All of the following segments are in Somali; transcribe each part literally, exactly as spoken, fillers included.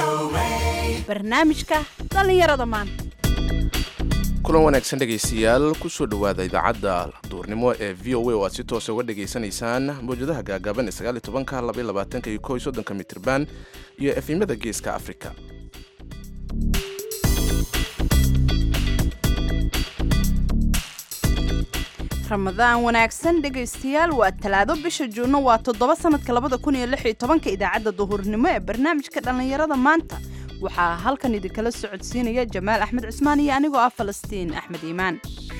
barnaamijka dhallinyarada maanta. kulan wanaagsan dhegaystayaal kusoo dhowaada idaacadda duurnimo ee v o a oo aad si toosa uga dhegaysanaysaan mawjadaha gaagaaban ee sagaal iyo tobanka laba iyo labaatanka iyo kow iyo soddonka mitirban iyo efimada geeska afrika. ramadaan wanaagsan dhegaystayaal, waa talaado bisha juunno waa toddoba sanadka labada kun iyo lix iyo tobanka. idaacadda duhurnimo ee barnaamijka dhallinyarada maanta waxaa halkan idinkala socodsiinaya jamaal axmed cusmaan iyo anigoo ah falastiin axmed iimaan.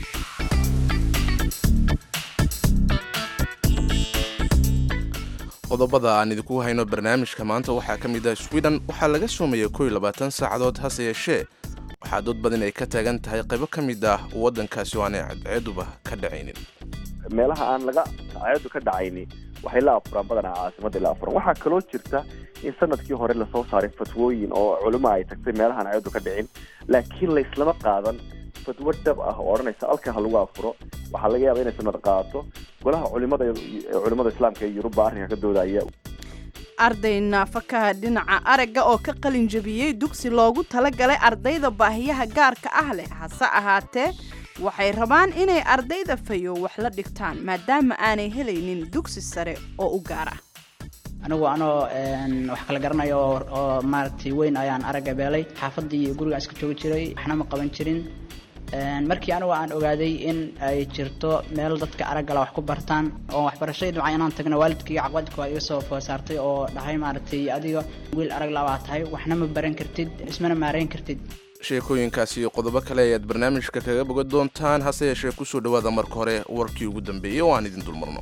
qodobada aan idinku hayno barnaamijka maanta waxaa ka mid ah sweden waxaa laga soomayay kow iyo labaatan saacadood, hase yeeshee waxaa dood badan ay ka taagan tahay qaybo ka mid ah waddankaasi oo aanay cadceeduba ka dhacaynin. meelaha aan laga cadceedu ka dhacayni waxay la afuraan badanaa caasimadda la afuran. waxaa kaloo jirta in sanadkii hore lasoo saaray fatwooyin oo culimo ay tagtay meelahaan cadceedu ka dhicin, laakiin layslama qaadan fatwo dhab ah oo odhanaysa halkan ha lagu afuro. waxaa laga yaaba inay sanad qaato golaha culimada culimada islaamka ee yurubba arrinka ka doodaya. arday naafakaha dhinaca aragga oo ka qalin jabiyey dugsi loogu talagalay ardayda baahiyaha gaarka ah leh, hase ahaatee waxay rabaan inay ardayda fayo wax la dhigtaan maadaama aanay helaynin dugsi sare oo u gaar ah. anigu anoo wax kala garanayo oo maaragtay weyn ayaan aragga beelay. xaafadii iyo gurigaan iska joogi jiray, waxna ma qaban jirin. markii anigu aan ogaaday in ay jirto meel dadka araggala wax ku bartaan oo waxbarashadii dhinaca inaan tagno, waalidkii caqabadku ay iga soo foosaartay oo dhahay maaragtay adiga wiil arag labaa tahay, waxna ma baran kartid, ismana maarayn kartid. sheekooyinkaasi iyo qodobo kale ayaad barnaamijka kaga bogan doontaan, hase yeeshee kusoo dhowaada marka hore warkii ugu dambeeyey oo aan idin dulmarno.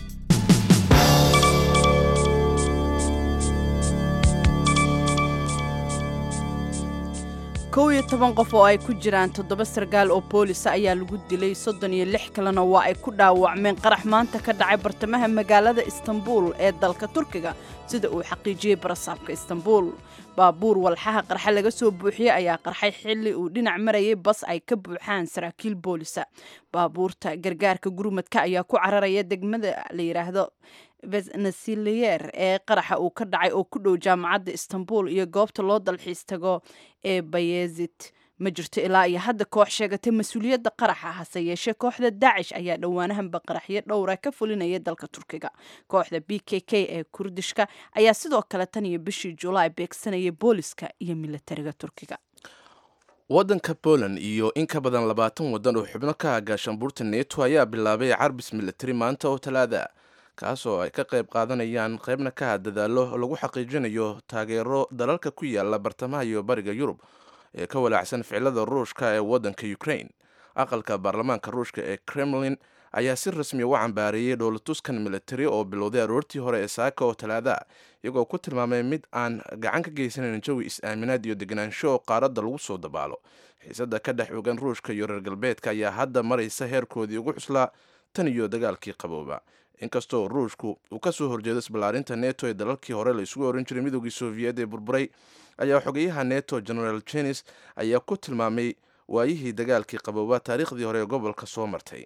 kow iyo toban qof oo ay ku jiraan toddoba sargaal oo boolisa ayaa lagu dilay, soddon iyo lix kalena waa ay ku dhaawacmeen qarax maanta ka dhacay bartamaha magaalada istanbul ee dalka turkiga, sida uu xaqiijiyey barasaabka istanbul. baabuur walxaha qarxa laga soo buuxiyey ayaa qarxay xilli uu dhinac marayay bas ay ka buuxaan saraakiil boolisa. baabuurta gargaarka gurmadka ayaa ku cararaya degmada la yidhaahdo vesnasileyer ee qaraxa uu ka dhacay oo ku dhow jaamacadda istanbul iyo goobta loo dalxiis tago ee bayezid. ma jirto ilaa iyo hadda koox sheegatay mas-uuliyadda qaraxa, hase yeeshee kooxda daacish ayaa dhowaanahanba qaraxyo dhowra ka fulinaya dalka turkiga. kooxda b k k ee kurdishka ayaa sidoo kale tan iyo bishii julaay beegsanayay booliska iyo militariga turkiga. waddanka Poland iyo in ka badan labaatan waddan oo xubno ka ah gaashaanbuurta neto ayaa bilaabay carbis militari maanta oo talaada, kaasoo ay ka qayb qaadanayaan qaybna ka ah dadaalo lagu xaqiijinayo taageero dalalka ku yaala bartamaha iyo bariga Yurub ee ka walaacsan ficilada Ruushka ee waddanka Ukraine. aqalka baarlamaanka Ruushka ee Kremlin ayaa si rasmi ah u cambaareeyay dowlatuskan militari oo bilowday aroortii hore ee saaka oo talaada, iyagoo ku tilmaamay mid aan gacan ka geysanayn jawi is-aaminaad iyo deganaansho oo qaaradda lagu soo dabaalo. xiisada ka dhex ogan Ruushka iyo reer galbeedka ayaa hadda maraysa heerkoodii ugu cuslaa tan iyo dagaalkii qabooba. inkastoo Ruushku uu ka soo horjeedo isballaarinta neto ee dalalkii hore la isugu oran jiray midowgii Soviyeed ee burburay, ayaa xogeyaha neto General Jens ayaa ku tilmaamay waayihii dagaalkii qabooba taariikhdii hore ee gobolka soo martay.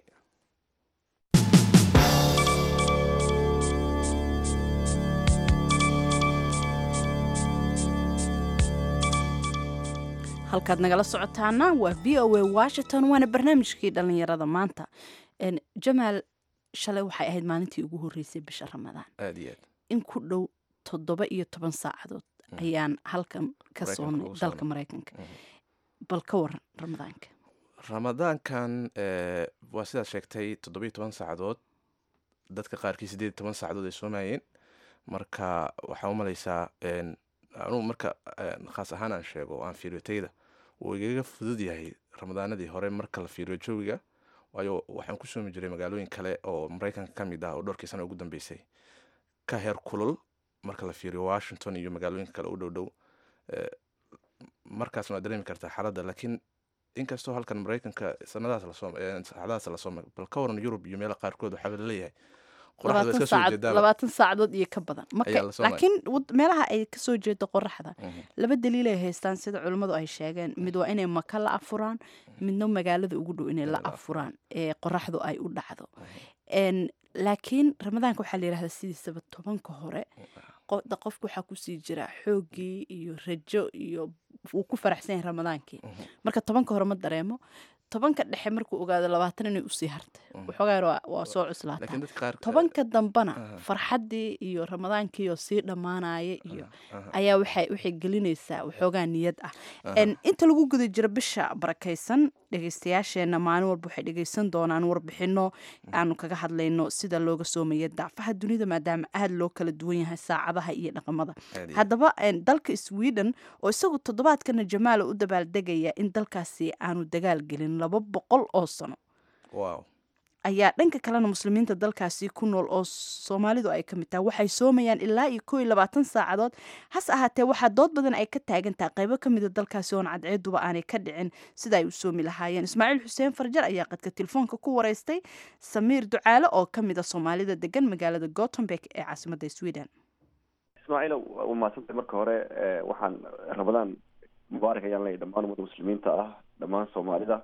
halkaad nagala socotaana waa v o a Washington, waana barnaamijkii dhallinyarada maanta. jamaal, shalay waxay ahayd maalintii ugu horreysay bisha ramadaan. aad iyo aad in ku dhow toddoba iyo toban saacadood ayaan halkan ka soonnay dalka Maraykanka. bal ka waran ramadaanka. ramadaankan waa sidaad sheegtay toddoba iyo toban saacadood, dadka qaarkii siddeed iyo toban saacadood ay soomayeen. marka waxaa u malaysaa anugu marka khaas ahaan aan sheego oo aan fiiriyo tayda wuu igaga fudud yahay ramadaanadii hore marka la fiiriyo jawiga, waayo waxaan ku soomi jiray magaalooyin kale oo Maraykanka ka mid ah oo dhowrkii sano ugu dambeysay ka heer kulul marka la fiiriyo Washington iyo magaalooyinka kale u dhow dhow. markaas waa dareemi kartaa xaaladda, laakiin inkastoo halkan Maraykanka sanadaas la soo saacadaas la soo bal ka waran Yurub iyo meelo qaarkood waxaa la leeyahay labaatan saacadood iyo ka badan. laakiin meelaha ay ka soo jeedo qoraxda laba daliil ay haystaan sida culimmadu ay sheegeen. mid waa inay maka la afuraan, midna magaalada ugu dhow inay la afuraan ee qoraxdu ay u dhacdo. laakiin ramadaanka waxaa la yidhahdaa sidiisaba tobanka hore qofku waxaa kusii jira xoogii iyo rajo iyo uu ku faraxsan yahay ramadaankii marka tobanka hore ma dareemo tobanka dhexe markuu ogaado labaatan inay usii hartay waxoogaa waa soo cuslaataa tobanka dambana farxaddii iyo ramadaankii oo sii dhammaanaya iyo ayaa waxay waxay gelinaysaa waxoogaa niyad ah inta lagu guda jiro bisha barakaysan dhegaystayaasheenna maalin walba waxay dhegaysan doonaan warbixino aanu kaga hadlayno sida looga soomaya dacfaha dunida maadaama aada loo kala duwan yahay saacadaha iyo dhaqamada haddaba dalka sweden oo isagu toddobaadkana jamaala u dabaaldegaya in dalkaasi aanu dagaal gelin laba boqol oo sano ayaa dhanka kalena muslimiinta dalkaasi ku nool oo soomaalidu ay ka mid tahay waxay soomayaan ilaa iyo koo iyo labaatan saacadood hase ahaatee waxaa dood badan ay ka taagan tahay qaybo ka mida dalkaasi oon cadceeduba aanay ka dhicin sida ay u soomi lahaayeen ismaaciil xuseen farjar ayaa qadka telefoonka ku wareystay samiir ducaale oo ka mid a soomaalida degan magaalada gothenburg ee caasimadda sweden ismaaciil waa mahadsantay marka hore waxaan ramadaan mubaarak ayaan leeyahay dhammaan ummadda muslimiinta ah dhammaan soomaalida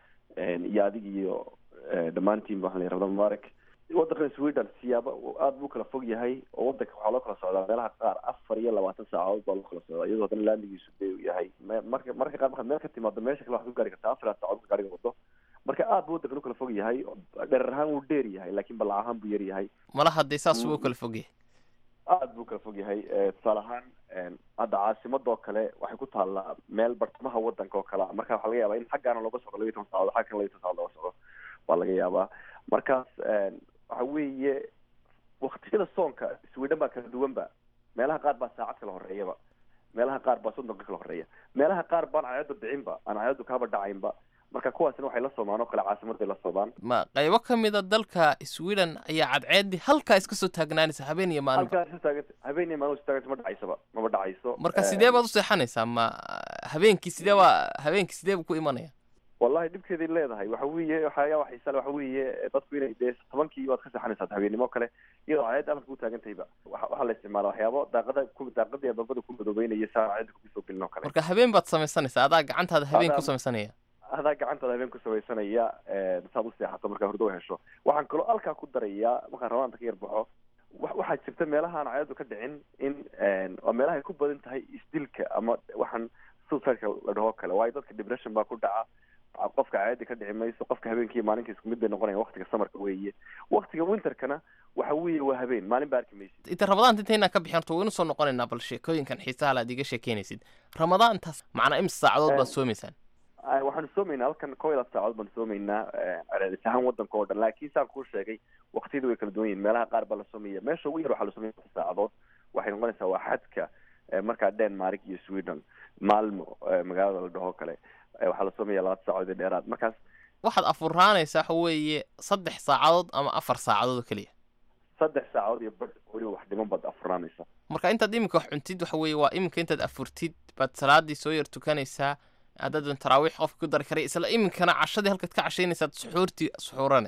iyo adig iyo dhammaantiin waxaan leeyahay ramadaan mubaarak waddankan sweden siyaabo aada buu kala fog yahay oo waddanka waxaa loo kala socdaa meelaha qaar afar iyo labaatan saacadood baa loo kala socdaa iyadoo haddana laamigiisu bay yahay marka marka qaar markaad meel ka timaado meesha kale waxaad ku gaari kartaa afar saacadood gaariga wado marka aada buu waddankan u kala fog yahay dherer ahaan wuu dheer yahay laakiin balac ahaan buu yar yahay mala haddii saas wuu kala fog yahay aada buu kala fog yahay tusaale ahaan hadda caasimadoo kale waxay ku taallaa meel bartamaha waddanka oo kale marka waxaa laga yaabaa in xaggaana looga socdo labiyi toban saacadood xaggan labiyi toban saacadood looga socdo waa laga yaabaa markaas waxa weeye waktiyada soonka sweden baa kala duwanba meelaha qaar baa saacad kala horeeyaba meelaha qaar baa soddonka kala horeeya meelaha qaar baan cadceedu dhicinba aan cadceedu kaaba dhacaynba marka kuwaasina waxay la soomaan oo kale caasimaday la soomaan ma qaybo ka mida dalka sweden ayaa cadceeddii halkaa iska soo taagnaanaysa habeen iyo maalin halkaa isu taaganta habeen iyo maalin isu taaganta ma dhacaysaba maba dhacayso marka sidee baad u seexanaysaa ma habeenkii sidee baa habeenkii sidee buu ku imanaya wallahi dhibkeeday leedahay waxa weeye waxyaaba xiisa waxa weeye dadku inay dee tobankii waad ka seexanaysaa habeennimo kale iyadoo cadceed alanka u taagantayba waxaa la isticmaala waxyaabo daaqada ku daaqada iyo babada ku madoobeynaya saa cadceedda kugu soo gelin oo kale marka habeen baad samaysanaysaa adaa gacantaada habeen ku samaysanaya adaa gacantaada habeen ku samaysanaya saad u seexato markaa hurdo hesho waxaan kaloo halkaa ku darayaa markaan rabaanta ka yar baxo waxaa jirta meelahaan cadceedu ka dhicin in waa meelaha ay ku badan tahay isdilka ama waxaan suicide-ka la dhaho kale waayo dadka depression baa ku dhaca qofka caadi ka dhici mayso qofka habeenkii maalinka isku mid bay noqonaya waqtiga samarka weeye waqtiga winterkana waxa weeye waa habeen maalin ba arki maysid inta ramadaanta inta inaan ka bixin horta waynu soo noqonaynaa bal sheekooyinkan xiisaha la aad iga sheekeynaysid ramadaantaas macnaa imsa saacadood baad soomaysaan waxaanu soomaynaa halkan koo iyo labaatan saacadood baanu soomaynaa celcelis ahaan waddanka oo dhan laakiin saan kuu sheegay waqtiyadu way kala duwan yihin meelaha qaar baa la soomaya meesha ugu yar waxaa la soomaya afar saacadood waxay noqonaysaa waa xadka markaa denmark iyo sweden maalmo magaalada la dhaho kale waxaa la soomaya labaatan saacadood ee dheeraad markaas waxaad afuraanaysaa waxa weeye saddex saacadood ama afar saacadood oo keliya saddex saacadood iyo badh weliba wax dhiman baad afuraanaysaa marka intaad iminka wax cuntid waxa weeye waa iminka intaad afurtid baad salaadii soo yar tukanaysaa haddaad taraawiix qofka ku dari karay isla iminkana cashadii halkaad ka cashaynaysaad suxuurtii suxuurane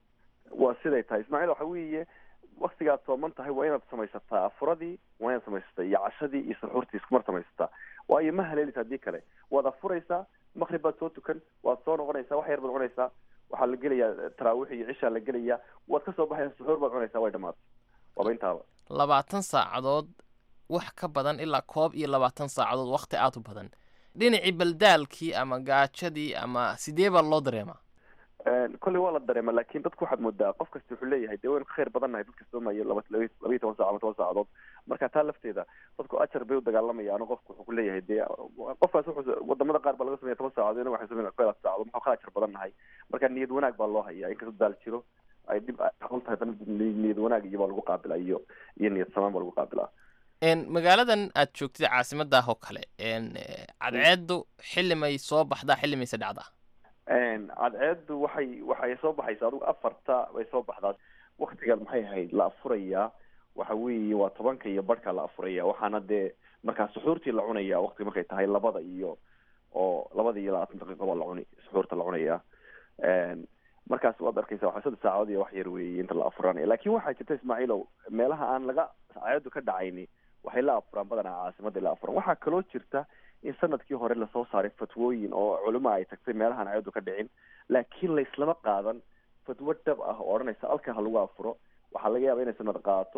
waa siday tahay ismaaciil waxa weeye waktigaad sooman tahay waa inaad samaysataa afuradii waa inaad samaysataa iyo cashadii iyo suxuurtii iskumar samaysataa waayo ma haleelisa haddii kale waad afuraysaa maqrib baad soo tukan waad soo noqonaysaa wax yar baad cunaysaa waxaa la gelayaa taraawiix iyo cishaa la gelayaa waad ka soo baxaysaa suxuur baad cunaysaa way dhamaatay waaba intaaba labaatan saacadood wax ka badan ilaa koob iyo labaatan saacadood wakti aad u badan dhinacii baldaalkii ama gaajadii ama sidee baa loo dareemaa kolley waa la dareema laakiin dadku waxaad moodaa qof kasta wuxuu leeyahay dee waynu ka khayr badan nahay dadka soomayo laba labiyi toban saac ama toban saacadood marka taa lafteeda dadku ajar bay u dagaalamayaan qofku wuxuu ku leeyahay dee qofkaas wuxuu wadamada qaar baa laga sameeya toban saacadood inaga waxay sameyn koy labaatan saacadood maxaa ka ajar badan nahay marka niyad wanaag baa loo hayaa inkastoo daal jiro ay dhib aqoon tahay dana niyad wanaag iyo baa lagu qaabilaa iyo iyo niyad samaan baa lagu qaabilaa magaaladan aad joogtid caasimadah oo kale cadceedu xilli may soo baxdaa xilli mayse dhacdaa cadceedu waxay waxay soo baxaysaa adugu afarta bay soo baxdaa waktigaad maxay ahayd la afurayaa waxa weeye waa tobanka iyo barhka la afuraya waxaana dee markaa suxuurtii la cunaya waktiga markay tahay labada iyo oo labada iyo labaatan daqiiqa baa la cuni suxuurta la cunaya markaas waad arkaysaa waxaa saddex saacadood iyo wax yar weeye inta la afuranaya laakiin waxaa jirta ismaaciilow meelaha aan laga cadceedu ka dhacayni waxay la afuraan badanaa caasimadda la afuran waxaa kaloo jirta in sanadkii hore lasoo saaray fatwooyin oo culimo ay tagtay meelahaan cadceedu ka dhicin laakiin laislama qaadan fatwo dhab ah oo odhanaysa alkaa ha lagu afuro waxaa laga yaaba inay sanad qaato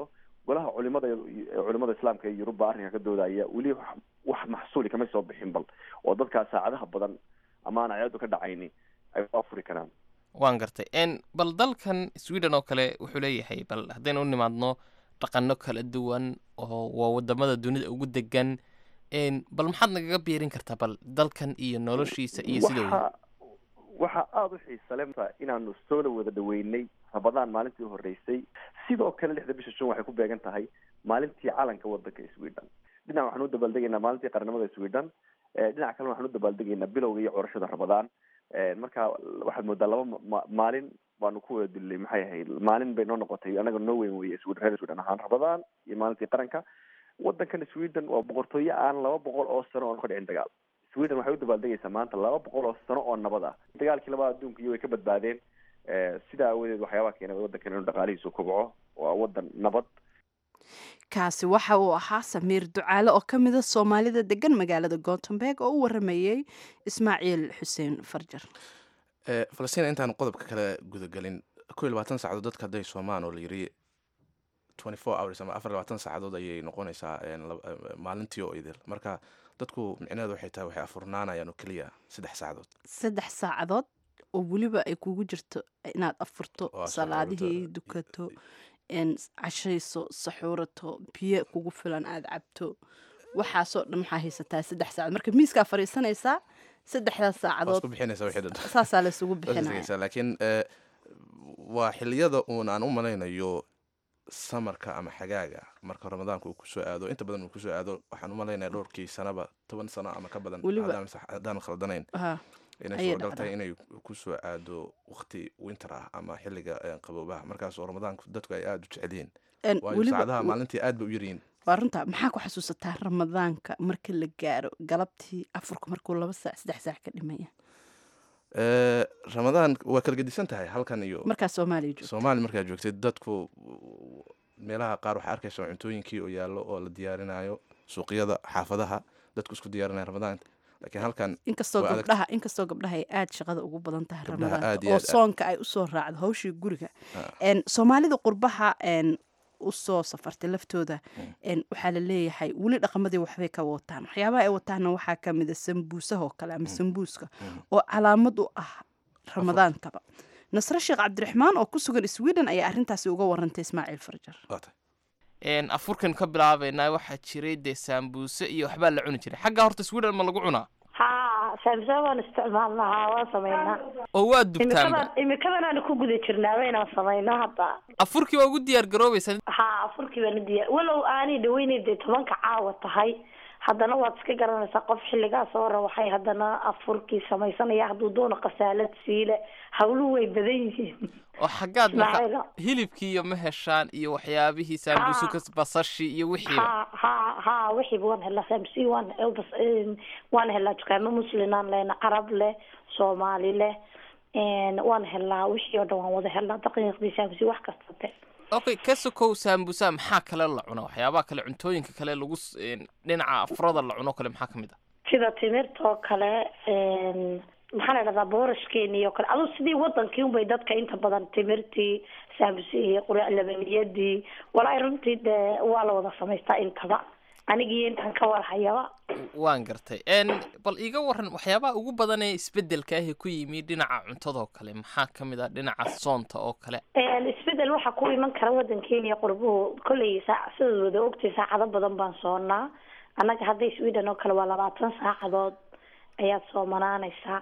golaha culimada culimada islaamka ee Yurub arrinka ka doodaya weli wax maxsuuli kama soo bixin bal oo dadka saacadaha badan ama aan ayadu ka dhacayni ay afuri karaan. waan gartay en bal dalkan Sweden oo kale wuxuu leeyahay bal haddaynu u nimaadno dhaqanno kala duwan oo waa wadamada dunida ugu degan en bal maxaad nagaga biirin kartaa bal dalkan iyo noloshiisa iyo sidoo waxa aad u xiiso leh inaanu soo wada dhaweynay Ramadaan maalintii horeysay sidoo kale lixda bisha June waxay ku beegan tahay maalintii calanka wadanka Sweden. dhinaca waxaan u dabaaldegaynaa maalintii qaranimada Sweden, dhinaca kale waxaan u dabaaldegaynaa bilowga iyo curashada Ramadaan. marka waxaad moodaa laba maalin baanu ku wada dilay maxay ahayd maalin bay noo noqotay anaga noo weyn weeye Sweden reer Sweden ahaan Ramadaan iyo maalintii qaranka wadankan Sweden waa boqortooyo aan laba boqol oo sano oo ka dhicin dagaal. Sweden waxay u dabaaldegaysaa maanta laba boqol oo sano oo nabad ah. dagaalkii labaad adduunka iyo way ka badbaadeen sidaa awadeed waxyaabaha keenay wadankan inuu dhaqaalihiisu kobco waa wadan nabad. kaasi waxa uu ahaa Samiir Ducaale oo ka mid ah Soomaalida degan magaalada Gothenburg oo u waramayay Ismaaciil Xuseen Farjar. ee Falastiin intaan qodobka kale gudagalin kow iyo labaatan saacadood dadka haday Soomaan oo la yiri twenty-four hours ama afar iyo labaatan saacadood ayay noqonaysaa maalintii oo idil marka dadku micnaheedu waxay tahay waxay afurnaanayaan oo kaliya saddex saacadood saddex saacadood oo waliba ay kugu jirto inaad afurto salaadihii dukato en cashayso saxuurato biyo kugu filan aad cabto waxaasoo dhan waxaa haysataa saddex saacadood marka miiskaa fariisanaysaa saddexdaas saacadood isku bixinaysa wixii dhan saasaa la isugu bixinaya laakiin waa xilliyada uun aan u malaynayo samarka ama xagaaga marka ramadaanku uu ku soo aado inta badan uu ku soo aado waxaan u malaynayaa dhowrkii sanaba toban sano ama ka badan haddaan khaldanayn inay soo galtay inay ku soo aado waqti winter ah ama xilliga qaboobaha markaas oo ramadaanku dadku ay aad u jecel yihiin waayo saacadaha maalintii aad bay u yaryihiin. waa runta maxaa ku xasuusataa ramadaanka marka la gaaro galabtii afurka markuu laba saac saddex saac ka dhimaya? ee ramadaan waa kala gedisan tahay halkan iyo markaa Soomaaliya joogto Soomaali markaa joogtay dadku meelaha qaar waxa arkaysaa cuntooyinkii oo yaallo oo la diyaarinayo suuqyada xaafadaha dadku isku diyaarinaya ramadaanka laakiin halkan inkastoo gabdhaha inkastoo gabdhaha ay aad shaqada ugu badan tahay ramadaanka oo soonka ay u soo raacdo hawshii guriga een Soomaalida qurbaha een u soo safartay laftooda een waxa la leeyahay wali dhaqamadii waxbay ka wataan waxyaabaha ay wataana waxa ka mid ah sambuusaha oo kale ama sambuuska oo calaamad u ah ramadaankaba. Nasra Sheekh Cabdiraxmaan oo ku sugan Sweden ayaa arrintaasi uga warantay Ismaaciil Farjar. een afurkan ka bilaabayna waxa jiray de sambuuse iyo waxba la cuni jiray xagga horta Sweden ma lagu cunaa ها سامسون استعمالنا وصمينا oo waa dubtaan imikada aan ku guda jirnaa wayna sameynaa hadda afurkii waa ugu diyaar garoobaysan ha afurkii baan diyaar walow aani dhaweynayday tobanka caawa tahay haddana waad iska garanaysaa qof xilligaas oo waxay haddana afurkii samaysanaya hadduu doono qasaalad siile hawlu way badan yihiin oo xaggaad hilibkii iyo mahashaan iyo waxyaabihii sambuusuka basashi iyo wixii ha ha ha wixii waan hela samsi waan elbas waan hela dukaamo muslimaan leena carab leh Soomaali leh een waan hela wixii oo dhan waan wada hela daqiiqdii samsi wax kasta okay kasuko sambuusa maxaa kale la cuno waxyaabaha kale cuntooyinka kale lagu dhinaca afrada la cuno kale maxaa kamid ah sida timirta kale een maxaa la dhahaa boorashkeeni iyo kale adoo sidii wadankii un bay dadka inta badan timirtii sambuusii qura labaniyadii walaa runtii waa la wada samaystaa intaba anigii intaan ka warhayaba waan gartay een bal iiga waran waxyaabaha ugu badan ee isbedelka ah ku yimid dhinaca cuntada oo kale maxaa kamid ah dhinaca soonta oo kale een isbedel waxa ku iman kara wadankeena qurbuhu kulay saac sidoo ogtay saacado badan baan soonaa anaga hadda Sweden oo kale waa labaatan saacadood ayaa soomanaanaysa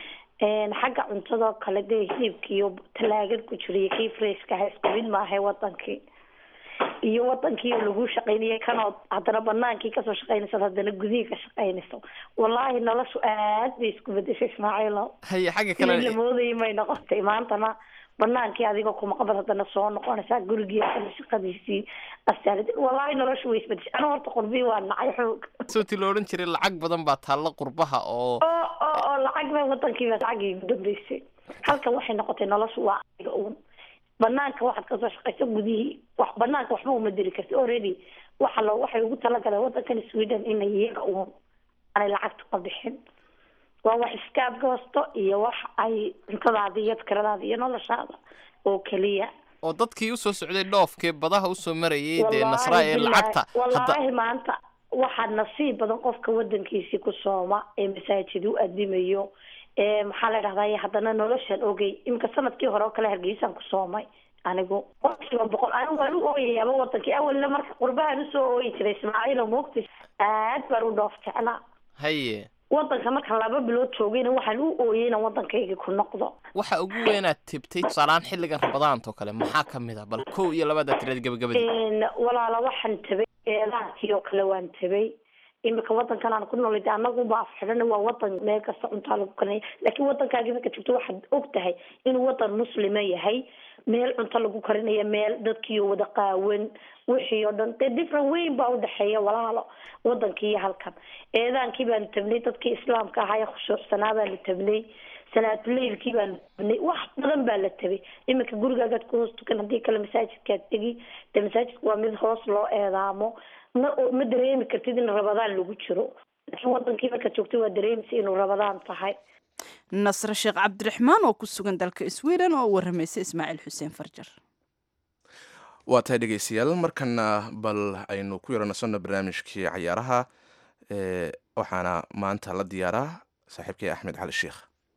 een xagga cuntada kale de hilibkii talaagad ku jiray kii freeshka ah isku mid ma ahay wadankii iyo wadankii lagu shaqeynayay kana hadana banaankii ka soo shaqeynaysa hadana gudiga ka shaqeynayso wallahi noloshu aad bay isku bedeshay Ismaaciilo hay xagga kale la mooday may noqotay maantana banaankii adiga kuma qabad hadana soo noqonaysa guriga ka shaqadiisii asaalid wallahi noloshu way isbedeshay ana horta qurbi waa nacay xoog soo tilooran jiray lacag badan baa taalla qurbaha oo oo lacag ba wadankii lacag dambeysay halka waxay noqotay noloshu waa adiga uun banaanka waxaad ka soo shaqeyso gudihii wax banaanka waxba uma diri kartid already waxa loo waxay ugu talagalay wadankan Sweden in ay iyaga uun ay lacagta ka bixin waa wax iskaab goosto iyo wax ay cuntadaada iyo fikradaada iyo noloshaada oo kaliya oo dadkii usoo socday dhoofkee badaha usoo marayay dee nasraa ee lacagta wallaahi maanta waxaa nasiib badan qofka wadankiisii ku sooma ee masaajid u adimayo ee maxaa la dhahdaa haddana noloshan ogey imika sanadkii hore oo kale hargeysaan ku soomay anigu qofkiiba boqol anigu waan u ooyayaaba wadankii awalna marka qurbahan usoo ooyi jiray ismaaciilo moogtis aad baan u dhoof jeclaa haye wadanka marka laba bilood joogayna waxaan u ooyay inaan wadankayga ku noqdo waxa ugu weynaad tibtay tusaalaan xilligan rabadaantoo kale maxaa ka mid ah bal kow iyo labada tireed gabagabadii walaala waxaan tabay eedaankii oo kale waan tabay imika wadankan aan ku noolay anaguba afxidhana waa wadan meel kasta cuntaa lagu karinaya laakiin wadankaagii marka joogto waxaad og tahay inuu wadan muslima yahay meel cunto lagu karinayo meel dadkiiyo wada qaawan wixii oo dhan dee different weyn baa udhexeeya walaalo wadankii iyo halkan eedaankii baanu tabnay dadkii islaamka ahaa ee khushuucsanaa baanu tabnay salaatuleylkii baanu tabnay wax badan baa la tabay iminka gurigaagaad ku hoos tukan haddii kale masaajidkaad tegi dee masaajidka waa mid hoos loo eedaamo ma ma dareemi kartid in rabadaan lagu jiro laakiin wadankii markaad joogto waa dareemaysa inuu rabadaan tahay nasre sheekh cabdiraxmaan oo ku sugan dalka sweden oo warramaysa ismaaciil xuseen farjar waa tahay dhegeystayaal markana bal aynu ku yaranasano barnaamijkii cayaaraha waxaana maanta la diyaaraa saaxiibkay axmed cali sheekh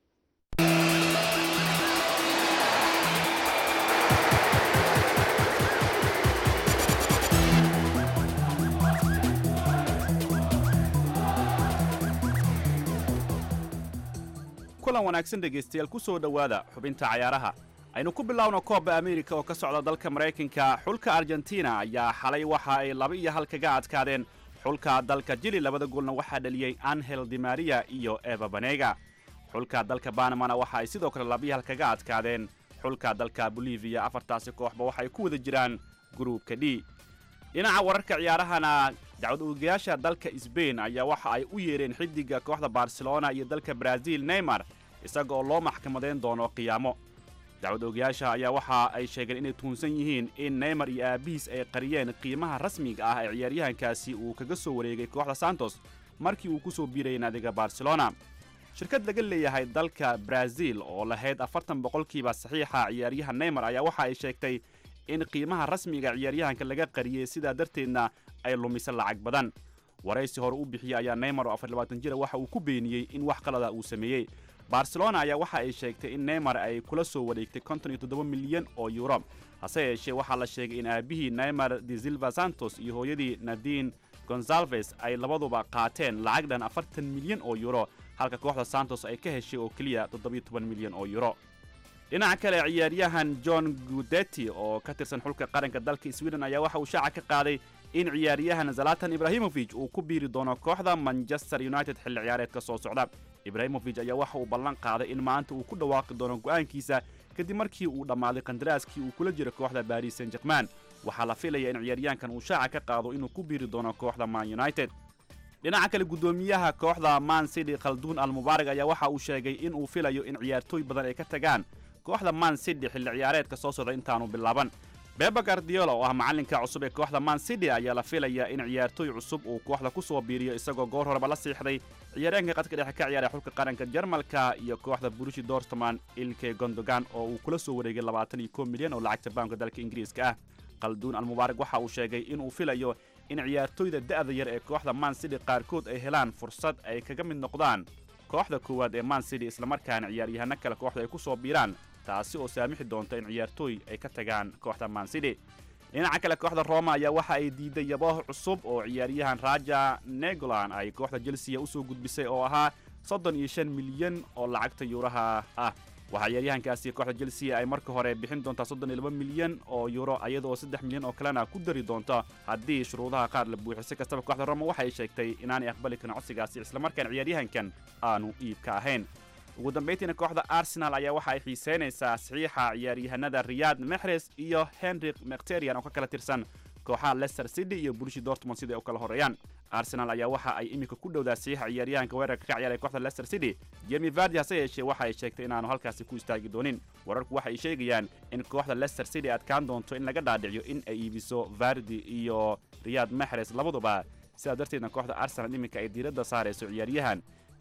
kulan wanaagsan dhegaystayaal ku soo dhowaada xubinta cayaaraha aynu ku bilowno koobba ameerika oo ka socda dalka maraykanka xulka argentina ayaa xalay waxa ay laba iyo hal kaga adkaadeen xulka dalka jili labada goolna waxaa dhaliyey angel di maria iyo eva banega xulka dalka banamana waxa ay sidoo kale laba iyo hal kaga adkaadeen xulka dalka bolivia afartaasi kooxba waxay ku wada jiraan gruubka d dhinaca wararka ciyaarahana dacwad oogayaasha dalka sbain ayaa waxa ay u yeedheen xidiga kooxda barcelona iyo dalka brazil neymar isaga oo loo maxkamadeyn doono qiyaamo dacwad oogayaasha ayaa waxa ay sheegeen inay tuhunsan yihiin in neymar iyo aabihiis ay qariyeen qiimaha rasmiga ah ee ciyaaryahankaasi uu kaga soo wareegay kooxda santos markii uu ku soo biirayay naadiga barcelona shirkad laga leeyahay dalka brazil oo lahayd afartan boqolkiiba saxiixa ciyaaryahan neymar ayaa waxa ay sheegtay in qiimaha rasmiga ciyaaryahanka laga qariyey sidaa darteedna ay lumisa lacag badan waraysi hore u bixiyey ayaa neymar oo afar iyo labaatan jira waxa uu ku beeniyey in wax qalada uu sameeyey barcelona ayaa waxa ay sheegtay in neymar ay kula soo wareegtay konton iyo toddoba milyan oo euro hase yeeshee waxaa la sheegay in aabihii neymar de silva santos iyo hooyadii nadine gonsalves ay labaduba qaateen lacag dhan afartan milyan oo euro halka kooxda santos ay ka heshay oo keliya toddobiyo toban milyan oo euro dhinaca kale ciyaaryahan john gudetti oo ka tirsan xulka qaranka dalka sweden ayaa waxa uu shaaca ka qaaday in ciyaaryahan zalatan ibrahimovic uu ku biiri doono kooxda manchester united xilli ciyaareedka soo socda ibrahimovic ayaa waxa uu ballan qaaday in maanta uu ku dhawaaqi doono go'aankiisa kadib markii uu dhammaaday qandaraaskii uu kula jiro kooxda paris saint germain waxaa la filaya in ciyaaryahankan uu shaaca ka qaado inuu ku biiri doono kooxda man united dhinaca kale guddoomiyaha kooxda man city khalduun almubaarak ayaa waxa uu sheegay in uu filayo in ciyaartooy badan ay ka tagaan kooxda man city xilli ciyaareedka soo socda intaanu bilaaban beba guardiola oo ah macallinka cusub ee kooxda man city ayaa la filayaa in ciyaartooy cusub uu kooxda ku soo biiriyo isagoo goor horeba la siixday ciyaaryahanka qadka dhexe ka ciyaaray xulka qaranka jarmalka iyo kooxda burushi dortman ilke gondogan oo uu kula soo wareegay labaatan iyo kow milyan oo lacagta baanka dalka ingiriiska ah khalduun almubaarak waxa uu sheegay inuu filayo in ciyaartooyda da'da yar ee kooxda man city qaarkood ay helaan fursad ay kaga mid noqdaan kooxda koowaad ee man city islamarkaana ciyaaryahanno kale kooxda ay ku soo biiraan taasi oo saamixi doonta in ciyaartooy ay ka tagaan kooxda man city dhinaca kale kooxda roma ayaa waxa ay diiday yabooh cusub oo ciyaaryahan raja negolan ay kooxda chelsea u soo gudbisay oo ahaa soddon iyo shan milyan oo lacagta yuuraha ah waxaa ciyaaryahankaasi kooxda chelsea ay marka hore bixin doontaa soddon iyo laba milyan oo euro iyadoo saddex milyan oo kalena ku dari doonta haddii shuruudaha qaar la buuxiyo si kastaba kooxda roma waxay sheegtay inaanay aqbali karin codsigaasi islamarkaana ciyaaryahankan aanu iibka ahayn ugu dambayntiina kooxda arsenal ayaa waxa ay xiiseynaysaa saxiixa ciyaaryahanada riyad maxres iyo henrik mkterian oo ka kala tirsan kooxaha leicester city iyo burushi dortmund siday u kala horeeyaan arsenal ayaa waxa ay iminka ku dhowdaa saxiixa ciyaaryahanka weerarka ka ciyaaray kooxda leicester city jeremy vardy hase yeeshee waxa ay sheegtay inaanu halkaasi ku istaagi doonin wararku waxa ay sheegayaan in kooxda leicester city adkaan doonto in laga dhaadhiciyo in ay iibiso vardy iyo riyad maxres labaduba sidaa darteedna kooxda arsenal iminka ay diiradda saarayso ciyaaryahan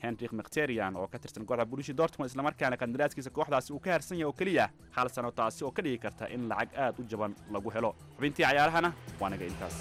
henrik mkhitaryan oo ka tirsan kooxda Borussia Dortmund isla markaana qandaraaskiisa kooxdaasi uu ka harsan yahay oo kaliya hal sano taasi oo ka dhigi karta in lacag aad u jaban lagu helo xubintii ciyaarahana waa naga intaas.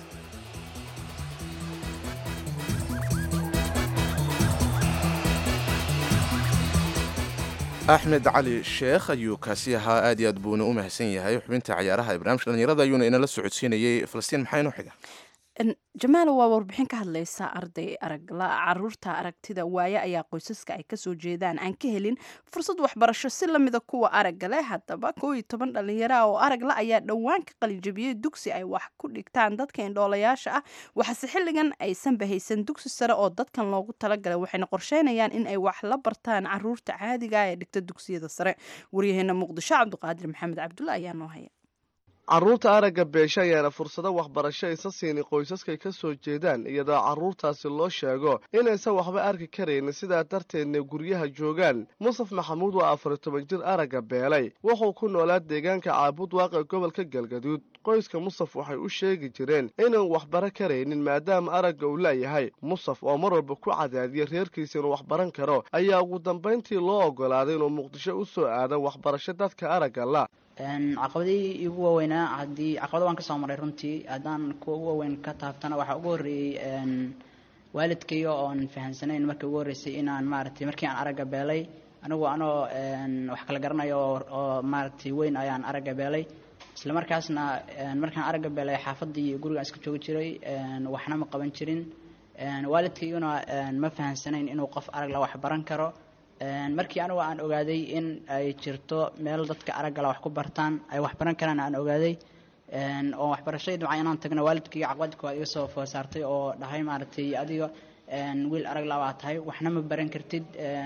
axmed cali sheekh ayuu kaasi ahaa aad iyo aad buuna u mahadsan yahay xubinta ciyaaraha barnaamijka dhalinyarada ayuuna inala socodsiinayay. falastiin maxaa inoo xiga? jamaalo waa warbixin ka hadlaysa arday aragla caruurta aragtida waaye ayaa qoysaska ay kasoo jeedaan aan ka helin fursad waxbarasho si lamida kuwa aragga leh. haddaba koo iyo toban dhalinyaro ah oo aragla ayaa dhowaan ka qalinjabiyey dugsi ay wax ku dhigtaan dadka indhoolayaasha ah, waxaase xilligan aysanba haysan dugsi sare oo dadkan loogu talagalay, waxayna qorsheynayaan in ay wax la bartaan caruurta caadiga ee dhigta dugsiyada sare. waryaheena muqdisho cabdiqaadir maxamed cabdulla ayaa noo haya. carruurta aragga beesha ayaana fursado waxbarasho aysa siinin qoysaskay ka soo jeedaan iyadoo carruurtaasi loo sheego inaysan waxba arki karaynin, sidaa darteedna guryaha joogaan. musaf maxamuud waa afar iyo toban jir aragga beelay, wuxuu ku noolaa deegaanka caabud waaqe gobolka galgaduud. qoyska musaf waxay u sheegi jireen inaan waxbaro karaynin maadaama aragga uu leeyahay. musaf oo mar walba ku cadaadiyay reerkiisa inuu waxbaran karo ayaa ugu dambayntii loo ogolaaday inuu muqdisho u soo aado waxbarasho dadka aragga la. caqabadii igu waaweynaa haddii caqabado waan ka soo maray runtii haddaan kuwa ugu waaweyn ka taabtana waxaa ugu horreeyey waalidkayo oon fahansanayn markii ugu horreysay inaan maaragtay markii aan aragga beelay anigu anoo wax kala garanayo oo maaragtay weyn ayaan aragga beelay. isla markaasna markaan aragga beelay xaafadii gurigaan iska joogi jiray waxna ma qaban jirin. waalidkayguna ma fahansanayn inuu qof arag la wax baran karo. markii anigu aan ogaaday in ay jirto meel dadka araggala wax ku bartaan ay wax baran karaan aan ogaaday oo waxbarashadii macaan inaan tagno waalidkii caqabad koowaad iga soo food saartay oo dhahay maaragtay adiga wiil arag la waa tahay waxna ma baran kartid,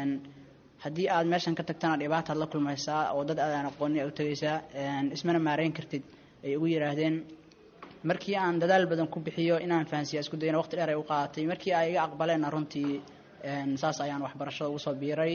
haddii aad meeshan ka tagtana dhibaataad la kulmaysaa oo dad aadaan aqooni u tagaysaa, ismana maareyn kartid ay ugu yiraahdeen. markii aan dadaal badan ku bixiyo inaan fahansiyo isku dayna waqti dheer ay u qaadatay. markii ay iga aqbaleen runtii saas ayaan waxbarashada ugu soo biiray.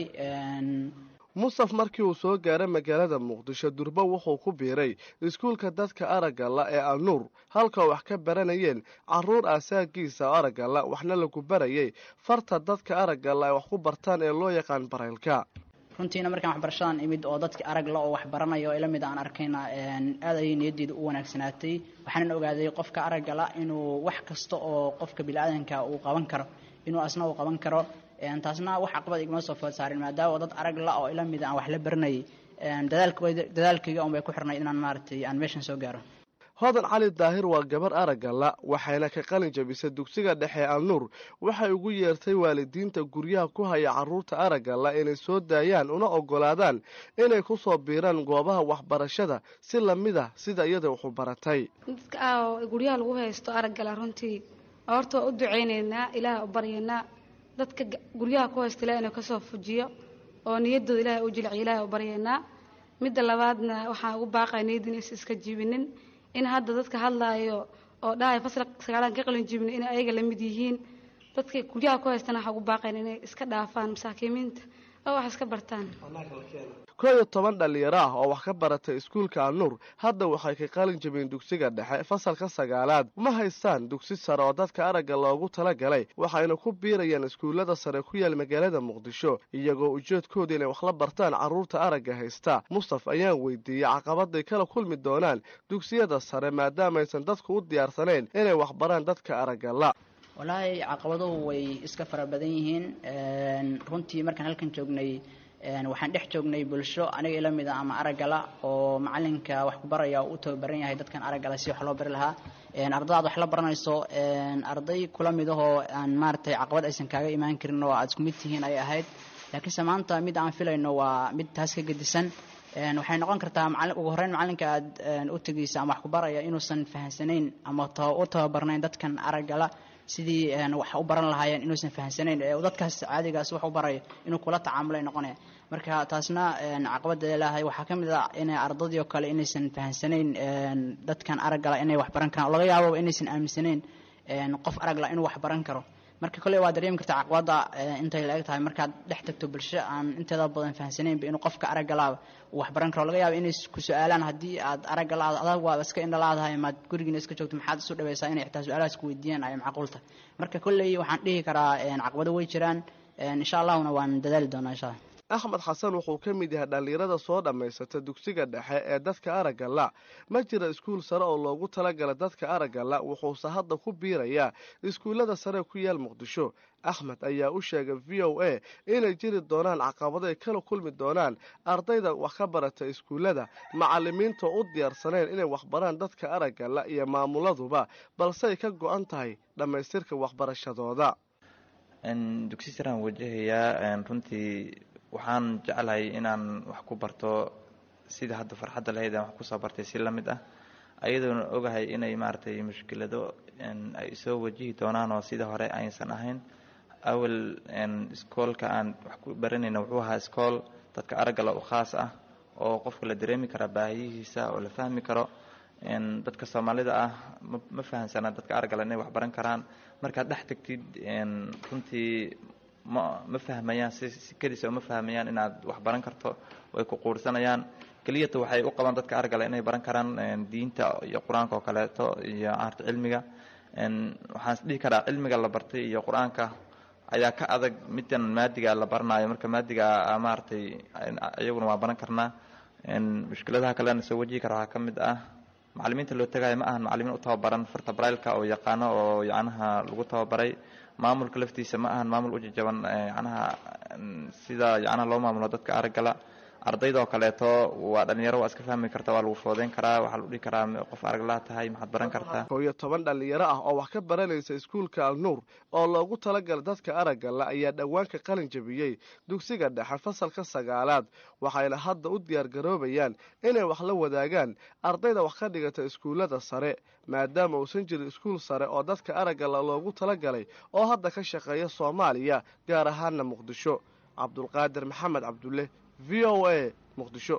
musaf markii uu soo gaaray magaalada muqdisho durba wuxuu ku biiray iskuulka dadka aragga la ee alnuur, halka wax ka baranayeen carruur asaagiisa oo aragga la waxna lagu barayay farta dadka aragga la ay wax ku bartaan ee loo yaqaan baraylka. runtiina markaan waxbarashadan imid oo dadka arag la oo wax baranayo ila mid aan arkayna aad ay niyaddeedu u wanaagsanaatay. waxaan ogaaday qofka aragga la inuu wax kasta oo qofka bini'aadanka uu qaban karo inuu asna uu qaban karo. taasna wax caqabad igama soo food saarin maadaama dad arag la oo ila mid aan wax la baranayay. dadaalkooda dadaalkayga un bay ku xirnay inaan maaragtay aan meeshan soo gaaro. hodan cali daahir waa gabar aragga la waxayna ka qalin jabisay dugsiga dhexe alnuur. waxay ugu yeertay waalidiinta guryaha ku haya carruurta aragga la inay soo daayaan una ogolaadaan inay ku soo biiraan goobaha waxbarashada si lamid ah sida iyada wuxu baratay. dadka guryaha lagu haysto aragga la runtii horta waa u duceynaynaa, ilaah u baryaynaa. dadka guryaha ku haysta ilaahay inuu ka soo fujiyo oo niyaddooda ilaahay u jilciyo ilaahay u baryaynaa. midda labaadna waxaan ugu baaqay niyadda inaysan iska jibinin, in hadda dadka hadlaayo oo dhahay fasal sagaalaan ka qalin jibin in ayaga la mid yihiin. dadka guryaha ku haystana waxaan ugu baaqayn inay iska dhaafaan masaakiimiinta oo wax iska bartaan. koo iyo toban dhalinyaro ah oo wax ka baratay iskuulka alnuur hadda waxay ka qalin jabeen dugsiga dhexe fasalka sagaalaad. ma haystaan dugsi sare oo dadka aragga loogu talagalay, waxayna ku biirayaan iskuullada sare ku yaal magaalada muqdisho iyagoo ujeedkooda inay wax la bartaan carruurta aragga haysta. mustaf ayaan weydiiyey caqabaday kala kulmi doonaan dugsiyada sare maadaama aysan dadku u diyaarsanayn inay wax baraan dadka aragga la. wallaahi caqabaduhu way iska fara badan yihiin. runtii markaan halkan joognay waxaan dhex joognay bulsho aniga ila mid ah ama araggala oo macalinka wax ku baraya u tababaran yahay dadkan araggala si wax loo bari lahaa. ardaydaad wax la baranayso arday kula mid ahoo aan maaragtay caqabad aysan kaaga imaan karin oo aad isku mid tihiin ay ahayd. laakiinse maanta mid aan filayno waa mid taas ka gedisan. waxay noqon kartaa macallin ugu horreyn macalinka aad u tegaysa ama wax ku baraya inuusan fahansanayn ama u tababarnayn dadkan araggala sidii wax u baran lahaayeen, inuusan fahansanayn dadkaas caadigaas wax u baraya inuu kula tacaamulay noqonaya. marka taasna caqabada ilaahay waxaa ka mid ah inay ardaydii oo kale inaysan fahansanayn dadkan araggala inay wax baran karaan, laga yaabo inaysan aaminsanayn qof aragla inuu wax baran karo. marka kale waa dareemi kartaa caqabada intay la eg tahay markaad dhex tagto bulsho aan inteeda badan fahansanaynba inuu qofka araggala wax baran karo. laga yaabo inay ku su'aalaan haddii aad araggala adag waa iska indhalaadahay maad gurigiina iska joogto maxaad isu dhaweysaa inay xitaa su'aalahaas ku weydiiyaan ay macquul tahay. marka kolley waxaan dhihi karaa caqabado way jiraan insha allahuna waan dadaali doonaa insha allah. axmed xasan wuxuu ka mid yahay dhallinyarada soo dhammaysata dugsiga dhexe ee dadka aragga la ma jira iskuul sare oo loogu talagalay dadka aragga la wuxuuse hadda ku biirayaa iskuullada sare ku yaal muqdisho. axmed ayaa u sheegay v o a inay jiri doonaan caqabado ay kala kulmi doonaan ardayda wax ka barata iskuullada macallimiinta u diyaarsaneen inay waxbaraan dadka aragga la iyo maamuladuba balse ay ka go-an tahay dhammaystirka waxbarashadooda. dugsi saraan wajahayaa runtii waxaan jeclahay inaan wax ku barto sida hadda farxadda lahayd aan wax kusoo bartay si la mid ah ayadoona ogahay inay maaragtay mushkilado ay soo wajihi doonaan oo sida hore aysan ahayn. awal iskoolka aan wax ku baranayna wuxuu ahaa iskool dadka aragga la u khaas ah oo qofka la dareemi kara baahiyihiisa oo la fahmi karo. dadka soomaalida ah ma fahansana dadka aragga la inay wax baran karaan markaad dhex tagtid runtii ma ma fahmayaan si si kaliya ma fahmayaan inaad wax baran karto way ku quursanayaan keliyata waxay u qabaan dadka aragga la inay baran karaan diinta iyo quraanka oo kaleeto iyo aarta cilmiga. waxaan dhihi karaa cilmiga la bartay iyo quraanka ayaa ka adag midan maadiga la baranayo marka maadiga maartay ayaguna waa baran karnaa. mushkiladaha kale aan soo wajihi karo waxaa ka mid ah macallimiinta loo tagayo ma ahan macallimiin u tababaran farta braille-ka oo yaqaano oo yacnaha lagu tababaray. maamulka laftiisa ma ahan maamul u jajaban yacnaha sida yacnaha loo maamulo dadka araggala. ardayda oo kaleeto waa dhalinyaro waa iska fahmi karta waa lagu foodeyn karaa waxaa lagu dhihi karaa qof arag laa tahay maxaad baran kartaa. koob iyo toban dhalinyaro ah oo wax ka baranaysa iskuulka alnuur oo loogu talagalay dadka aragga la ayaa dhawaanka qalin jabiyey dugsiga dhexe fasalka sagaalaad waxayna hadda u diyaar garoobayaan inay wax la wadaagaan ardayda wax ka dhigata iskuullada sare maadaama uusan jirin iskuul sare oo dadka aragga la loogu talagalay oo hadda ka shaqeeya Soomaaliya gaar ahaana Muqdisho. Cabdulqaadir Maxamed Cabdulle v o a muqdisho.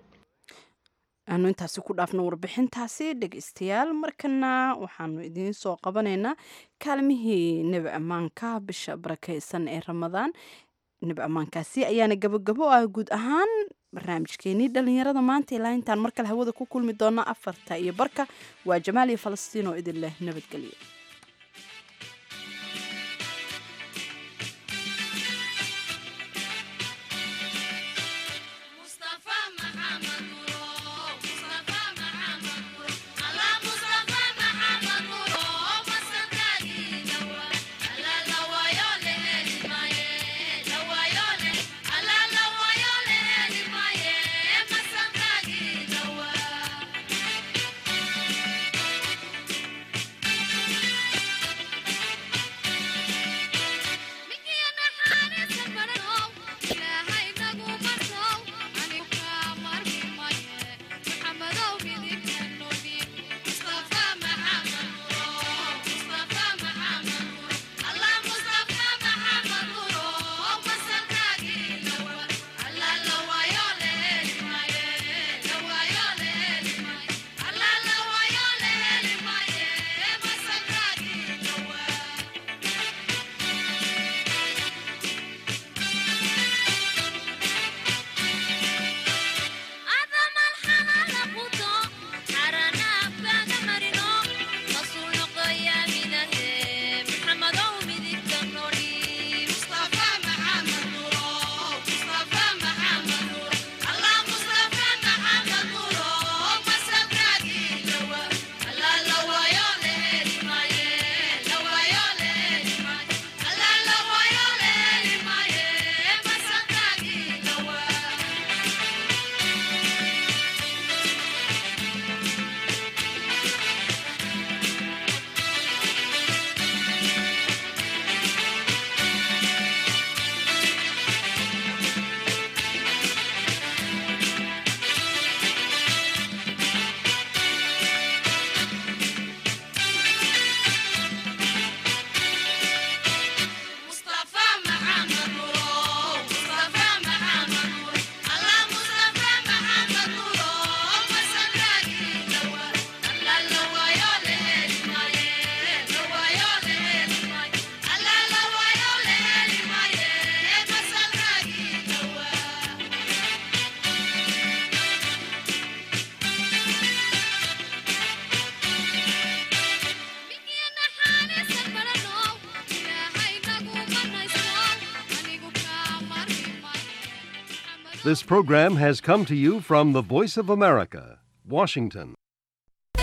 aanu intaasi ku dhaafno warbixintaasi dhegeystayaal markana waxaanu idiin soo qabanaynaa kaalmihii nebi ammaanka bisha barakeysan ee ramadaan. nebi ammaankaasi ayaana gabagabo ah guud ahaan barnaamijkeenii dhalinyarada maanta ilaa intaan mar kale hawada ku kulmi doona afarta iyo barka waa jamaal iyo falastiin oo idin leh nabadgelyo. This program has come to you from the Voice of America, Washington.